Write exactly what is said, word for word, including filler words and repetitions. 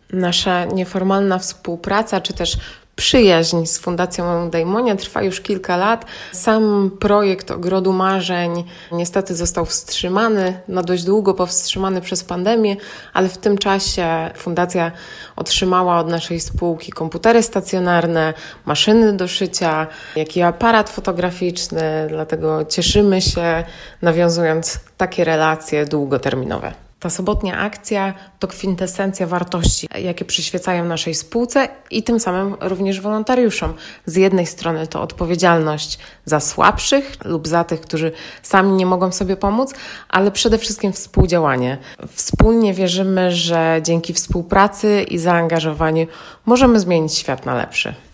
Nasza nieformalna współpraca, czy też przyjaźń z Fundacją Dejmonia trwa już kilka lat. Sam projekt Ogrodu Marzeń niestety został wstrzymany, na dość długo powstrzymany przez pandemię, ale w tym czasie Fundacja otrzymała od naszej spółki komputery stacjonarne, maszyny do szycia, jak i aparat fotograficzny, dlatego cieszymy się, nawiązując takie relacje długoterminowe. Ta sobotnia akcja to kwintesencja wartości, jakie przyświecają naszej spółce i tym samym również wolontariuszom. Z jednej strony to odpowiedzialność za słabszych lub za tych, którzy sami nie mogą sobie pomóc, ale przede wszystkim współdziałanie. Wspólnie wierzymy, że dzięki współpracy i zaangażowaniu możemy zmienić świat na lepszy.